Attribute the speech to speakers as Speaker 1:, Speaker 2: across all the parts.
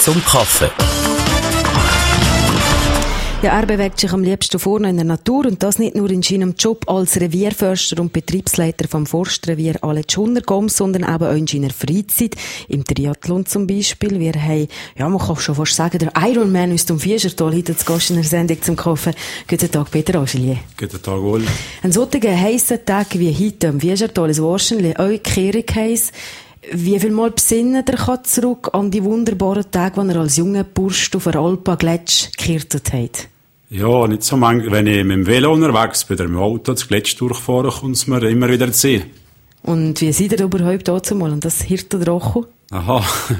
Speaker 1: zum Kaffee.
Speaker 2: Ja, er bewegt sich am liebsten vorne in der Natur und das nicht nur in seinem Job als Revierförster und Betriebsleiter vom Forstrevier Aletsch-Untergoms, sondern eben auch in seiner Freizeit, im Triathlon zum Beispiel. Wir haben, ja, man kann schon fast sagen, der Ironman ist um Vierschartal heute zu Gast in der Sendung zum Kaffee. Guten Tag, Peter Angelier.
Speaker 3: Guten Tag, Oli.
Speaker 2: Ein solcher heissen Tag wie heute am Vierschartal ist wahrscheinlich auch Kehrung heiss. Wie viel Mal besinnen ihr zurück an die wunderbaren Tage, die er als junger Bursch auf der Alpa-Gletsch gekehrt hat?
Speaker 3: Ja, nicht so manchmal. Wenn ich mit dem Velo unterwegs bin oder mit dem Auto das Gletsch durchfahre, kommt es mir immer wieder zu sehen.
Speaker 2: Und wie seid ihr überhaupt dazu mal an das Hirtendrachen?
Speaker 3: Aha.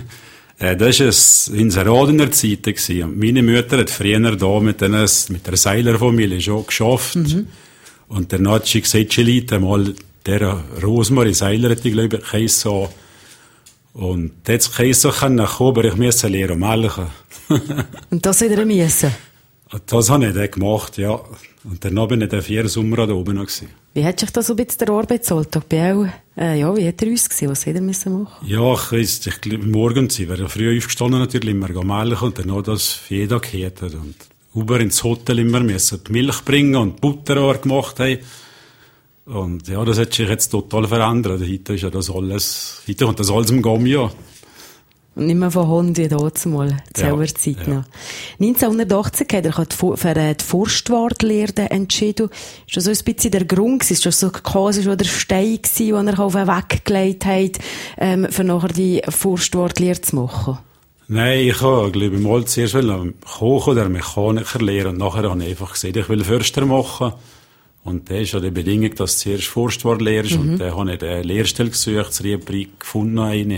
Speaker 3: Das war in Seradener Zeit. Und meine Mutter hat früher da mit der Seilerfamilie schon geschafft. Mhm. Und dann hat sie gesagt, sie leitet mal der Rosmarie Seiler, hat die, glaube ich, geheissen. Und jetzt geheissen kommen, aber ich musste lernen melken.
Speaker 2: Und das hat er müssen?
Speaker 3: Das habe ich dann gemacht, ja. Und dann bin ich den 4 Sommer da oben noch gewesen.
Speaker 2: Wie hat sich das so ein bisschen der Arbeitsalltag bei euch, ja, wie hat er uns gesehen? Was hat er müssen machen?
Speaker 3: Ja, ich glaube, morgens, ich wäre früh aufgestanden natürlich, immer melken und dann noch das für jeden gehört. Und über ins Hotel immer müssen die Milch bringen und Butter gemacht haben. Und ja, das hat sich jetzt total verändert. Heute ist ja das alles, heute kommt das alles im Gommi, ja.
Speaker 2: Und nicht mehr von Hund wie damals mal, selber Zeit
Speaker 3: ja.
Speaker 2: noch. 1980 hat er für die Forstwartlehre entschieden. Ist das so ein bisschen der Grund gewesen? Ist das so quasi schon der Stein gewesen, den er auf den Weg gelegt hat, für nachher die Forstwartlehre zu machen?
Speaker 3: Nein, ich habe, glaube ich, mal zuerst Koch oder Mechaniker lernen und nachher habe ich einfach gesagt, ich will Förster machen. Und das ist ja die Bedingung, dass du zuerst Forstwart lehrst. Und dann habe ich eine Lehrstelle gesucht, das Riebrig gefunden, eine.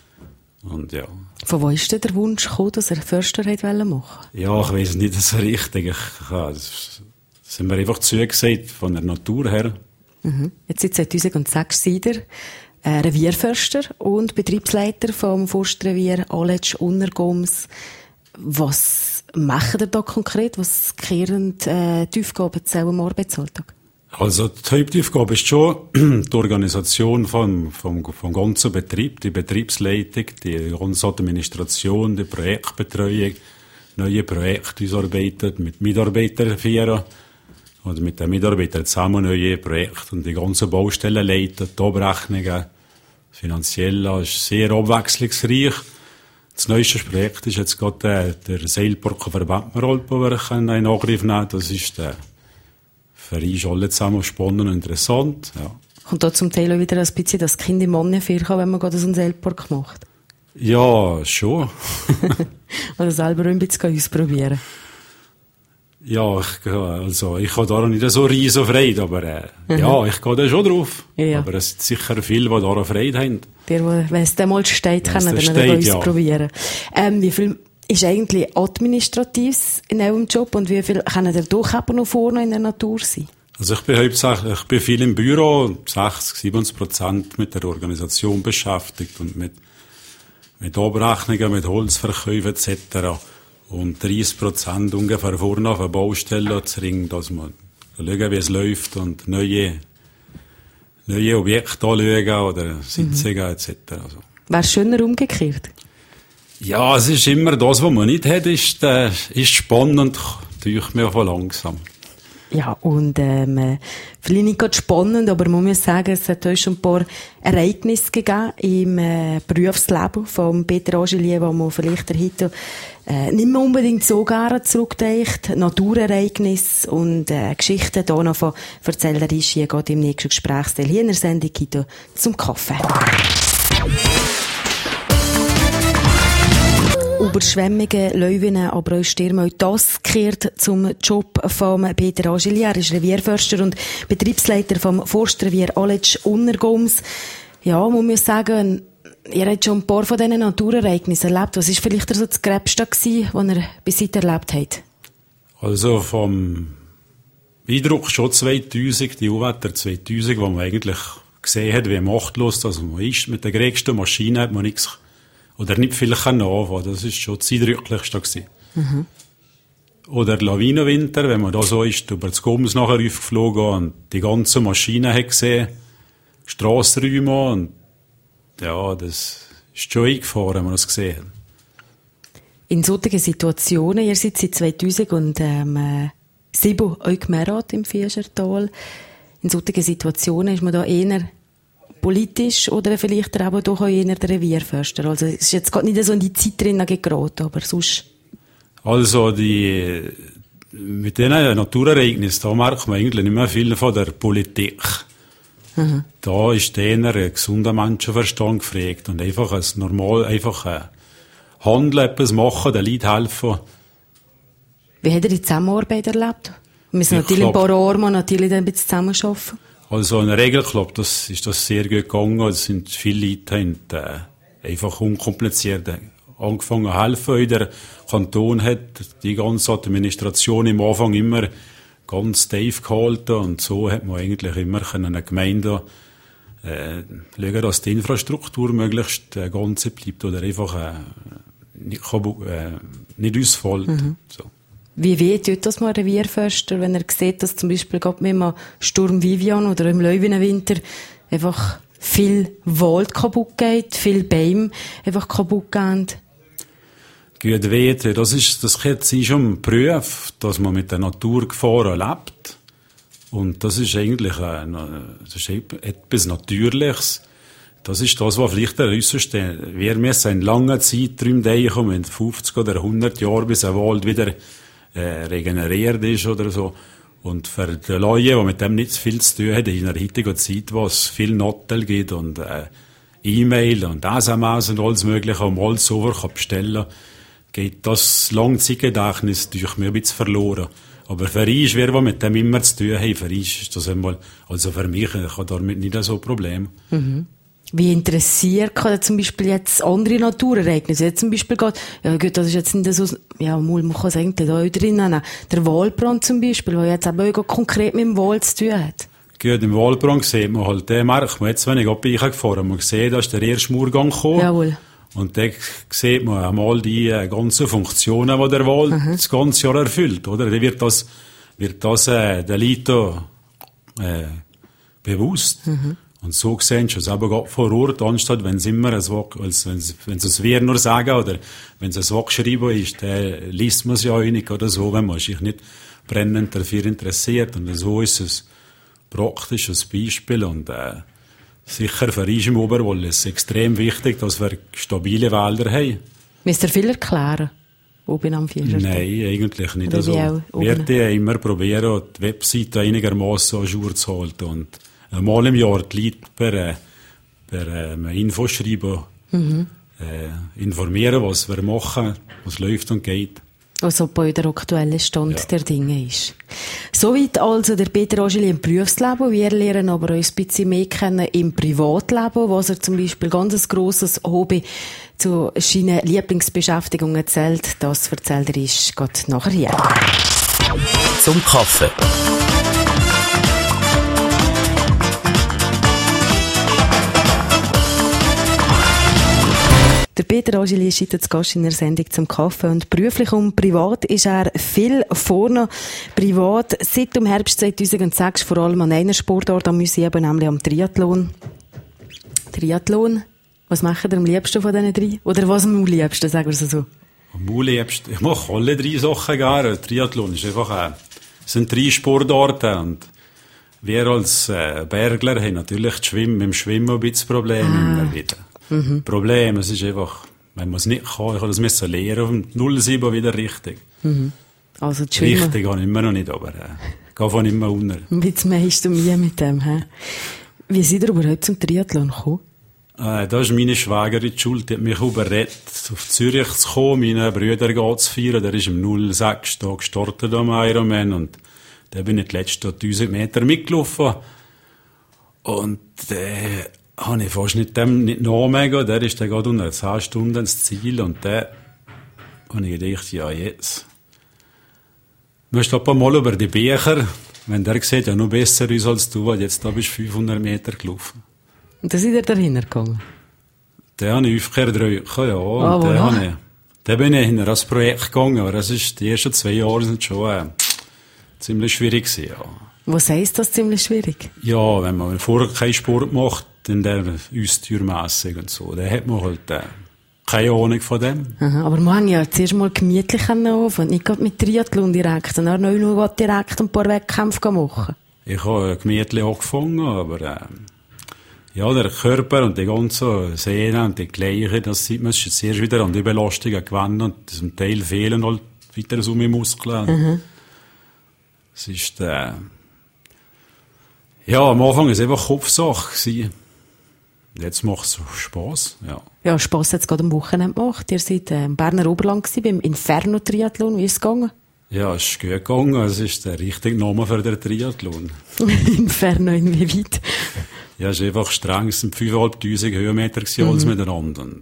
Speaker 3: Und ja.
Speaker 2: Von wo ist denn der Wunsch gekommen, dass er Förster machen wollte?
Speaker 3: Ja, ich weiss nicht so richtig. Das sind mir einfach zugesagt, von der Natur her.
Speaker 2: Mhm. Jetzt seit 2006 seid ihr Revierförster und Betriebsleiter vom Forstrevier Aletsch-Untergoms. Was macht ihr da konkret? Was kehren die Aufgaben zu eurem Arbeitsalltag? Also
Speaker 3: die Hauptaufgabe ist schon die Organisation vom ganzen Betrieb, die Betriebsleitung, die ganze Administration, die Projektbetreuung, neue Projekte ausarbeiten, mit Mitarbeitern führen oder mit den Mitarbeitern zusammen neue Projekte und die ganzen Baustellen leiten, die Abrechnungen, finanziell ist sehr abwechslungsreich. Das neueste Projekt ist jetzt gerade der Seilpark Verband Alpen, den ich in Angriff nehmen kann. Das ist für uns alle zusammen spannend und interessant. Ja.
Speaker 2: Kommt da zum Teil auch wieder ein bisschen das Kind im Mann kann, wenn man gerade so einen Seilpark macht?
Speaker 3: Ja, schon.
Speaker 2: Oder selber ein bisschen ausprobieren?
Speaker 3: Ja, ich habe da noch nicht so riesen Freude, aber ja, ich gehe da schon drauf. Ja. Aber es sind sicher viele, die da Freude haben.
Speaker 2: Wenn es dann mal steht, können wir dann ausprobieren. Wie viel ist eigentlich Administratives in eurem Job und wie viel können ihr doch aber noch vorne in der Natur sein?
Speaker 3: Also ich bin viel im Büro, 60-70% mit der Organisation beschäftigt und mit Abrechnungen, mit Holzverkäufen etc. Und 30% ungefähr vorne auf der Baustelle zu ringen, dass man schauen, wie es läuft und neue Objekte anschauen oder Sitzungen etc. Also.
Speaker 2: Wäre es schöner umgekehrt?
Speaker 3: Ja, es ist immer das, was man nicht hat, ist spannend, durch mir von langsam.
Speaker 2: Ja, und vielleicht nicht gerade spannend, aber man muss sagen, es hat euch schon ein paar Ereignisse gegeben im Berufsleben von Peter Angelier, wo man vielleicht heute nicht mehr unbedingt so gerne zurückdenkt. Naturereignisse und Geschichten hier noch von erzählerisch hier geht im nächsten Gesprächsteil hier in der Sendung hier zum Kaffee. Überschwemmungen, Löwinnen, aber auch Stürme, auch das gehört zum Job von Peter Angelier. Er ist Revierförster und Betriebsleiter vom Forstrevier Aletsch-Untergoms. Ja, man muss sagen, ihr habt schon ein paar von diesen Naturereignissen erlebt. Was war vielleicht so das Gröbste gewesen, was ihr bis heute erlebt habt?
Speaker 3: Also vom Eindruck schon 2000, die Unwetter 2000, wo man eigentlich gesehen hat, wie machtlos das man ist. Mit der größten Maschine hat man nichts oder nicht viel anfangen. Das ist schon das Eindrücklichste gewesen. Mhm. Oder Lawinenwinter, wenn man da so ist, über das Goms nachher aufgeflogen und die ganze Maschine hat gesehen, Strassenräume und ja, das ist schon eingefahren, wenn man das gesehen hat.
Speaker 2: In solchen Situationen, ihr seid seit 2007 euch gemeldet im Fieschertal, in solchen Situationen ist man da eher politisch oder vielleicht aber doch auch eher der Revierförster? Also es ist jetzt gerade nicht so in die Zeit drin geraten, aber sonst...
Speaker 3: Also mit diesen Naturereignissen, da merkt man eigentlich nicht mehr viel von der Politik. Mhm. Da ist eher ein gesunder Menschenverstand gefragt und einfach Handeln, etwas machen, den Leuten helfen.
Speaker 2: Wie hat die Zusammenarbeit erlebt? Wir müssen natürlich ein paar Jahre natürlich ein bisschen zusammenarbeiten. Also
Speaker 3: in der Regel, glaube ich, ist das sehr gut gegangen. Es sind viele Leute, die einfach unkompliziert angefangen zu helfen. Der Kanton hat die ganze Administration im Anfang immer ganz tief gehalten und so hat man eigentlich immer eine Gemeinde schauen, dass die Infrastruktur möglichst ganze bleibt oder einfach nicht ausfällt. Mhm. So.
Speaker 2: Wie weh tut das mal ein Revierförster, wenn er sieht, dass zum Beispiel gerade mit einem Sturm Vivian oder im Löwenwinter einfach viel Wald kaputt geht, viel Bäume einfach kaputt gehen?
Speaker 3: Gut weh, das ist schon ein Proof, dass man mit der Naturgefahren lebt. Und das ist eigentlich etwas Natürliches. Das ist das, was vielleicht der Äußerste, wir müssen in langen Zeiträumen denken, in 50 oder 100 Jahren, bis ein Wald wieder regeneriert ist oder so. Und für die Leute, die mit dem nicht viel zu tun haben, in der heutigen Zeit, wo es viel Nattel gibt und E-Mail und SMS und alles Mögliche, und alles so bestellen kann, geht das Langzeitgedächtnis durch mir ein bisschen verloren. Aber für uns, wer mit dem immer zu tun hat, für uns ist das einmal, also für mich, ich habe damit nicht so ein Problem. Mhm.
Speaker 2: Wie interessiert kann zum Beispiel jetzt andere Naturereignisse? Jetzt zum Beispiel geht, ja gut, das ist jetzt nicht so, ja, man kann es eigentlich da drin nehmen. Der Waldbrand zum Beispiel, der jetzt eben auch konkret mit dem Wald zu tun hat.
Speaker 3: Gut, im Waldbrand sieht man halt, merkt man jetzt, wenn ich bei Eichen gefahren man sieht, da ist der erste Murgang gekommen. Jawohl. Und dann sieht man einmal die ganzen Funktionen, die der Wald das ganze Jahr erfüllt, oder? Dann wird das den Leuten bewusst. Mhm. Und so sehen sie es aber vor Ort, anstatt wenn sie immer wenn sie es wir nur sagen, oder wenn es ein Wort geschrieben ist, dann liest man es ja auch nicht oder so, wenn man sich nicht brennend dafür interessiert. Und so ist es praktisch ein Beispiel und sicher für uns im Oberwald ist es extrem wichtig, dass wir stabile Wälder haben.
Speaker 2: Müsst ihr viel erklären? Oben am Fieschertal?
Speaker 3: Nein, eigentlich nicht. Also, wir immer probieren, die Webseite einigermaßen an Jour zu halten und einmal im Jahr die Leute per Infoschreiben informieren, was wir machen, was läuft und geht.
Speaker 2: Also bei der aktuellen Stand der Dinge ist. Soweit also der Peter Angeli im Berufsleben. Wir lernen aber uns ein bisschen mehr kennen im Privatleben, was er zum Beispiel ganz ein grosses Hobby zu seinen Lieblingsbeschäftigungen erzählt. Das erzählt er uns gerade nachher hier.
Speaker 1: Zum Kaffee.
Speaker 2: Der Peter Angeli ist heute zu Gast in der Sendung zum Kaffee und beruflich und privat ist er viel vorne. Privat seit dem Herbst 2006 vor allem an einer Sportart am Museum, nämlich am Triathlon. Triathlon, was macht ihr am liebsten von diesen drei? Oder was am liebsten, sagen wir es so?
Speaker 3: Am liebsten, ich mache alle drei Sachen gerne. Triathlon ist einfach, es sind 3 Sportarten und wir als Bergler haben natürlich mit dem Schwimmen ein bisschen Probleme immer wieder. Mhm. Problem, es ist einfach, wenn man es nicht kann, ich habe das müssen lernen, auf 0,7 wieder richtig. Mhm.
Speaker 2: Also die Schwimmen.
Speaker 3: Richtig kann ich immer noch nicht, aber gehe von immer unter.
Speaker 2: Jetzt meinst du mir mit dem, hä? Wie seid ihr überhaupt zum Triathlon gekommen?
Speaker 3: Da ist meine Schwägerin die Schuld, die hat mich überredet, auf Zürich zu kommen, meinen Brüder zu feiern. Der ist im 06 da gestartet am Ironman und da bin ich die letzten 1000 Meter mitgelaufen. Und habe ich fast nicht nachgegeben. Der ist dann gerade unter 10 Stunden ins Ziel und dann habe ich gedacht, ja jetzt. Du musst ein paar Mal über die Bücher, wenn der sieht, ja noch besser ist als du, weil jetzt da bist du 500 Meter gelaufen.
Speaker 2: Und da seid ihr dahinter gegangen?
Speaker 3: Den habe ich aufgehört drücken, ja. Und dann bin ich in das Projekt gegangen, aber das ist, die ersten 2 Jahre sind schon ziemlich schwierig gewesen, ja.
Speaker 2: Was heisst das ziemlich schwierig?
Speaker 3: Ja, wenn man vorher keinen Sport macht, in der Austürmässig und so, dann hat man halt keine Ahnung von dem.
Speaker 2: Aha, aber wir haben ja zuerst mal gemütlich anfangen, nicht gerade mit Triathlon direkt, sondern auch noch direkt ein paar Wettkämpfe machen.
Speaker 3: Ich habe gemütlich angefangen, aber ja, der Körper und die ganzen Sehnen und die Gleichen, das sieht man jetzt erst wieder an die Belastungen gewinnen und zum Teil fehlen halt weiter so meine Muskeln. Es ist, ja, am Anfang war es einfach Kopfsache gewesen. Jetzt macht es Spass, ja. Ja,
Speaker 2: Spass hat es gerade am Wochenende gemacht. Ihr seid im Berner Oberland gewesen, beim Inferno-Triathlon. Wie ist es gegangen?
Speaker 3: Ja, es ist gut gegangen. Es ist der richtige Name für den Triathlon.
Speaker 2: Inferno, inwieweit?
Speaker 3: Ja, es ist einfach streng. Es sind 5'500 Höhenmeter als miteinander. Und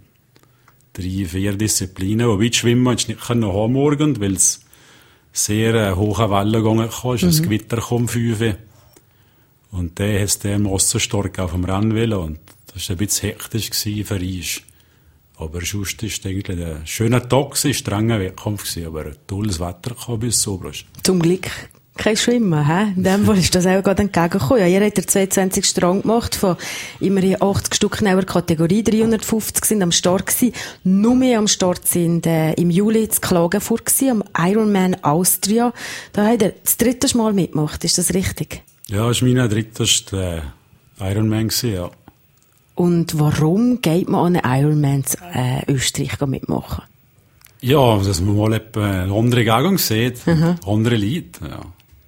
Speaker 3: 3-4 Disziplinen. Wobei das Schwimmen hast du nicht haben morgen, weil es sehr hohe Wellen gegangen kann. Es ist ein Gewitter gekommen, 5. Und der hat es dermassen stark auf dem Rennvelo. Und das war ein bisschen hektisch für uns. Aber sonst war es eigentlich ein schöner Tag, strenger Wettkampf, aber ein tolles Wetter bis so.
Speaker 2: Zum Glück kein Schwimmen, hä? In dem Fall ist das auch gerade entgegengekommen. Ja, ihr habt 22 Strang gemacht, von immerhin 80 Stück in eurer Kategorie, 350 sind am Start gewesen. Nur mehr am Start sind im Juli zu Klagenfurt gewesen, am Ironman Austria. Da habt ihr das 3. Mal mitgemacht, ist das richtig?
Speaker 3: Ja, das war mein 3. Ironman gewesen, ja.
Speaker 2: Und warum geht man an einen Ironman Österreich mitmachen?
Speaker 3: Ja, dass man mal eine andere Gegend sieht, andere Leute, ja.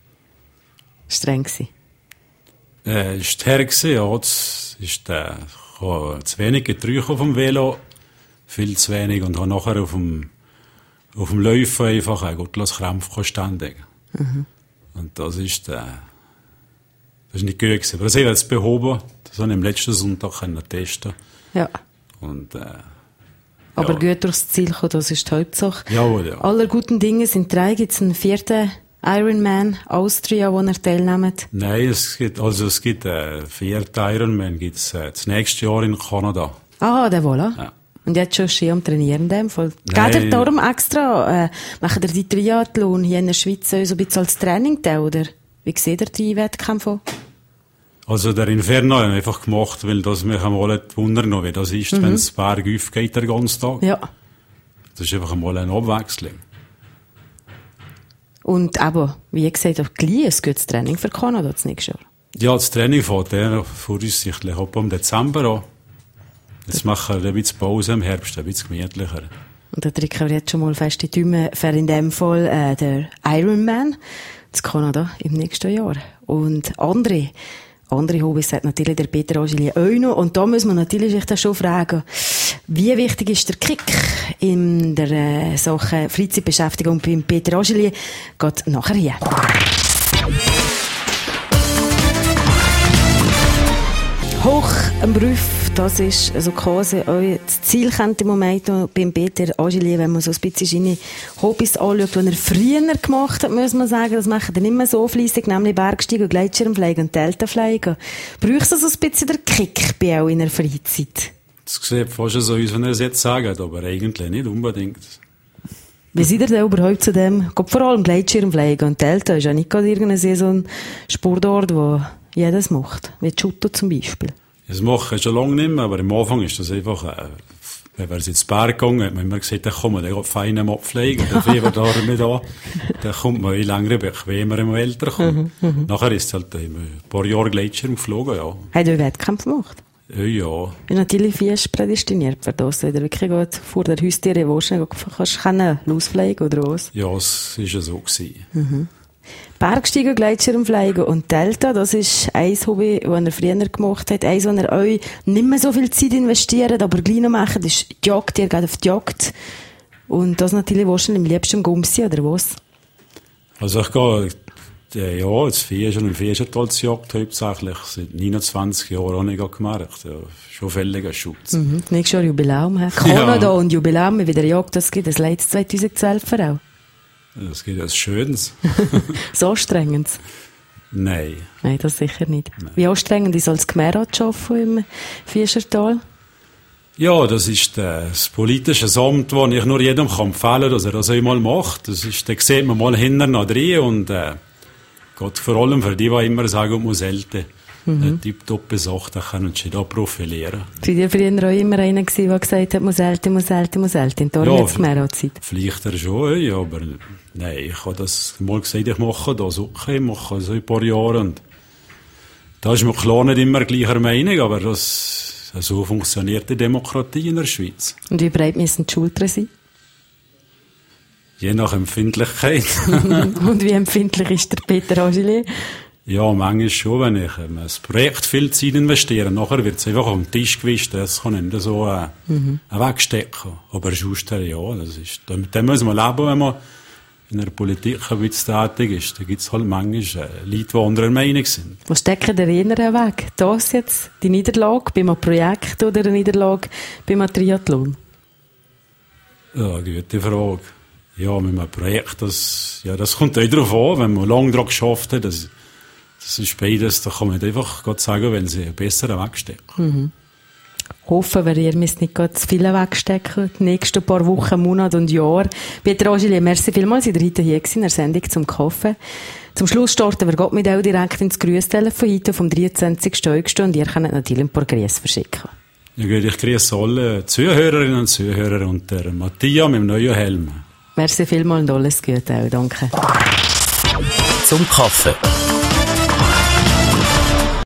Speaker 2: Streng gewesen?
Speaker 3: Ist her gewesen, ja. Es ist, ich habe zu wenig getrunken auf dem Velo, viel zu wenig, und habe nachher auf dem Läufen einfach ein gottlos Krampf ständig. Und das ist nicht gut gewesen. Aber das habe ich jetzt behoben. Das habe ich am letzten Sonntag testen.
Speaker 2: Ja.
Speaker 3: Und,
Speaker 2: aber gut durchs Ziel kommen, das ist die Hauptsache.
Speaker 3: Jawohl, ja.
Speaker 2: Aller guten Dinge sind 3. Gibt es einen 4. Ironman Austria, wo ihr teilnehmt?
Speaker 3: Nein, es gibt 4. Ironman gibt's das nächste Jahr in Kanada.
Speaker 2: Ah, der wohl,
Speaker 3: ja.
Speaker 2: Und jetzt schon Ski am Trainieren in dem Fall. Geht ihr darum extra, macht ihr die Triathlon hier in der Schweiz so ein bisschen als Training, oder? Wie seht ihr die Wettkämpfe an?
Speaker 3: Also der Inferno haben wir einfach gemacht, weil das mich einmal wundern, wie das ist, wenn es Berg aufgeht den ganzen Tag.
Speaker 2: Ja.
Speaker 3: Das ist einfach einmal eine Abwechslung.
Speaker 2: Und aber, wie gesagt, auch gleich ein gutes Training für Kanada das nächste Jahr.
Speaker 3: Ja, das Training fängt voraussichtlich ab im Dezember an. Jetzt machen wir ein bisschen Pause im Herbst, ein bisschen gemütlicher.
Speaker 2: Und da drücken wir jetzt schon mal fest die Daumen für in dem Fall der Ironman zu Kanada im nächsten Jahr. Und andere Hobbys hat natürlich der Peter Agilier auch noch. Und da muss man natürlich sich dann schon fragen, wie wichtig ist der Kick in der Sache Freizeitbeschäftigung beim Peter Agilier? Geht nachher hier. Hoch am Beruf, das ist also quasi euer Ziel im Moment beim Peter Agilier, wenn man so ein bisschen seine Hobbys anschaut, die er früher gemacht hat, muss man sagen, das macht er nicht mehr so fleissig, nämlich Bergsteigen, Gleitschirmfliegen und Deltafliegen. Brauchst du so ein bisschen den Kick bei auch in der Freizeit?
Speaker 3: Das sieht fast so aus, wenn er es jetzt sagt, aber eigentlich nicht unbedingt.
Speaker 2: Wie seid ihr denn überhaupt zu dem? Vor allem Gleitschirmfliegen und Delta ist ja nicht gerade irgendein so ein Sportort, wo jedes macht. Wie Judo zum Beispiel.
Speaker 3: Das mache ich schon lange nicht mehr, aber am Anfang ist das einfach, wenn wir ins Berg gegangen, hat man immer gesagt, dann kommen wir fein am Abfliegen, dann fliegen wir da mit an, dann kommt man länger bequemer, wenn man älter kommt. Nachher ist es halt ein paar Jahre Gleitschirm geflogen, ja.
Speaker 2: Habt ihr Wettkämpfe gemacht?
Speaker 3: Ja.
Speaker 2: Und natürlich fest prädestiniert für das, wenn du wirklich gut vor der Haustüre wohnst, kannst losfliegen oder was?
Speaker 3: Ja, es war ja so gewesen.
Speaker 2: Bergsteigen, Gleitschirmfliegen und Delta, das ist ein Hobby, das er früher gemacht hat. Eins, wo er euch nicht mehr so viel Zeit investiert, aber gleich noch macht, ist die Jagd. Ihr geht auf die Jagd. Und das natürlich wahrscheinlich am liebsten im Gumsi, oder was?
Speaker 3: Also ich gehe, ja, jetzt schon im Fieschertalsjagd hauptsächlich. Seit 29 Jahren habe ich gemerkt. Ja, schon fälliger Schutz.
Speaker 2: Nächstes Jahr Jubiläum. Kanada und Jubiläum, wie der Jagd das gibt. Das letztes 2012 auch.
Speaker 3: Das gibt etwas Schönes.
Speaker 2: So anstrengend?
Speaker 3: Nein.
Speaker 2: Nein, das sicher nicht. Nein. Wie anstrengend ist als Gemeinderat zu arbeiten im Fieschertal? Ja,
Speaker 3: das ist das politische Amt, das ich nur jedem empfehlen kann, dass er das einmal macht. Das ist, da sieht man mal hinten noch drin und geht vor allem für die immer sagen, muss selten. Tipptoppe Sache, da können sie da profilieren.
Speaker 2: Seid ihr früher auch immer einer gewesen, der gesagt hat, muss älter, in der Gemeinnratszeit?
Speaker 3: Vielleicht schon, ja, aber nein, ich habe das mal gesagt, ich mache das okay, ich mache so ein paar Jahre und da ist mir klar nicht immer gleicher Meinung, aber so funktioniert die Demokratie in der Schweiz.
Speaker 2: Und wie breit müssen die Schultern sein?
Speaker 3: Je nach Empfindlichkeit.
Speaker 2: Und wie empfindlich ist der Peter Angelier?
Speaker 3: Ja, manchmal schon, wenn ich ein Projekt viel Zeit investiere, nachher wird es einfach auf den Tisch gewischt, das kann ich nicht so wegstecken. Aber sonst, ja, mit dem muss man leben, wenn man in der Politik ein bisschen tätig ist. Da gibt es halt manchmal Leute, die anderer Meinung sind.
Speaker 2: Was stecken der inneren Weg? Das jetzt, die Niederlage bei einem Projekt oder eine Niederlage bei einem Triathlon?
Speaker 3: Ja, gute Frage. Ja, mit einem Projekt, das kommt auch darauf an, wenn man lange daran geschafft hat, das ist beides, da kann man nicht einfach sagen, wenn sie einen besseren Weg stecken.
Speaker 2: Hoffen wir, ihr müsst nicht zu viele wegstecken, die nächsten paar Wochen, Monate und Jahre. Peter Angelier, merci vielmals, seid ihr heute hier gewesen, in der Sendung zum Kaffee. Zum Schluss starten wir mit auch direkt ins Grüßtelefon heute vom 23. August und ihr könnt natürlich ein paar Grüße verschicken.
Speaker 3: Ja, ich grüße alle Zuhörerinnen und Zuhörer und der Matthias mit dem neuen Helm.
Speaker 2: Merci vielmals und alles Gute auch, danke.
Speaker 1: Zum Kaffee.